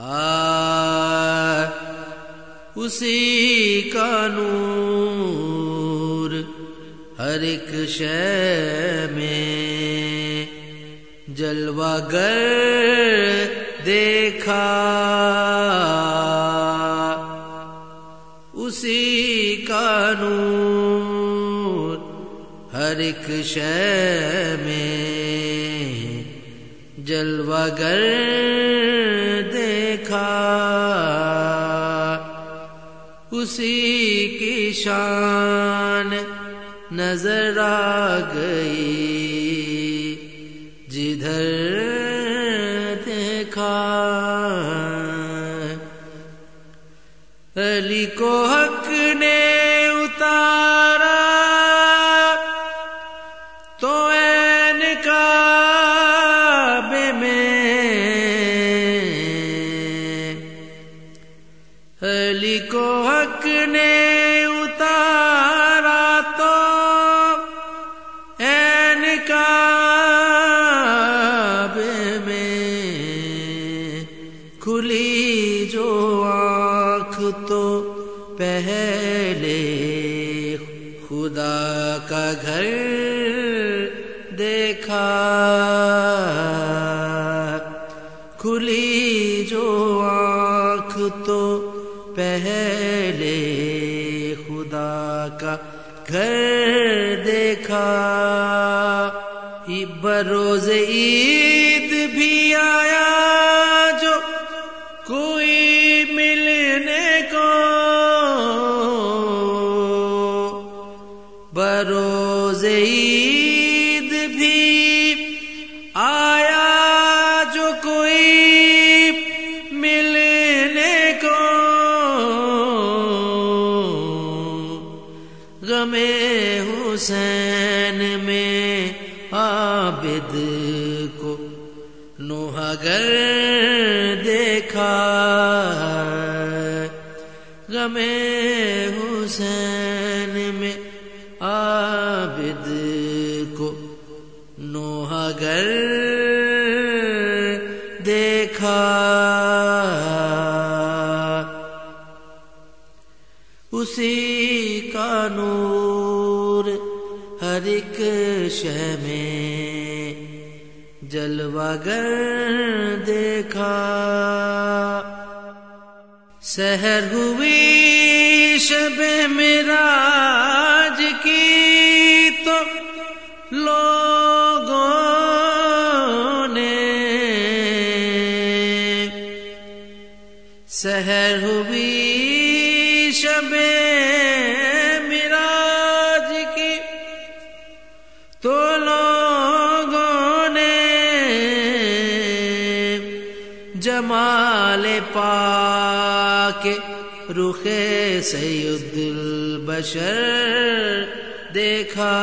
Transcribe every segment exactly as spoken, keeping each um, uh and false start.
آ اسی کا نور ہر ایک شے میں جلوہ گر دیکھا، اسی کا نور ہر ایک شے میں جلوہ گر دیکھا، اسی کی شان نظر آ گئی جدھر دیکھا۔ علی کو حق نے اتارا تو عین کعبے میں، علی کو حق نے اتارا تو عین کعبے میں، کھلی جو آنکھ تو پہلے خدا کا گھر دیکھا، کھلی جو آنکھ تو پہلے خدا کا گھر دیکھا۔ بروز عید بھی آیا جو کوئی ملنے کو، بروز عید بھی آیا جو کوئی ملنے کو، غم حسین میں عابد کو نوح گر دیکھا، غم حسین میں عابد کو نوح گر دیکھا، اسی کا نور ہر ایک شے میں جلوہ گر دیکھا۔ سحر ہوئی شب معراج کی تو لوگوں نے، سحر ہوئی شب معراج کی تو لوگوں نے جمال پاک رخ سید البشر دیکھا،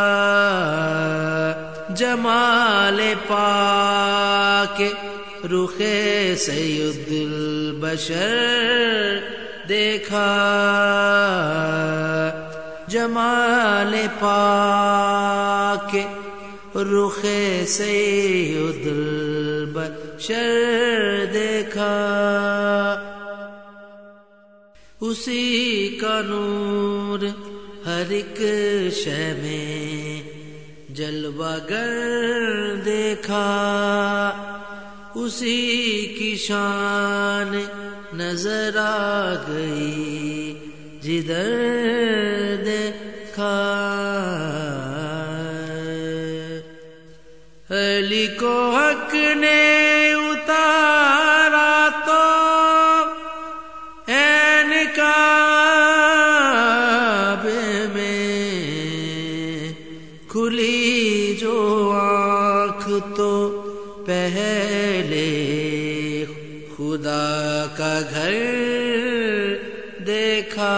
جمال پاک رخ سید البشر دیکھا، جمال پاک رخ سید البشر دیکھا، اسی کا نور ہر ایک شے میں جلوہ گر دیکھا، اسی کی شان نظر آ گئی جدھر دیکھا۔ علی کو حق نے اتارا تو عین کعبے میں، کھلی جو آنکھ تو پہلے خدا کا گھر دیکھا،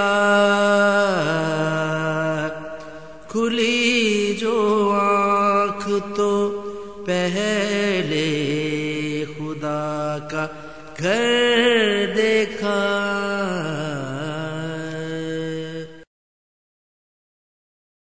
کھلی جو آنکھ تو پہلے خدا کا گھر دیکھا۔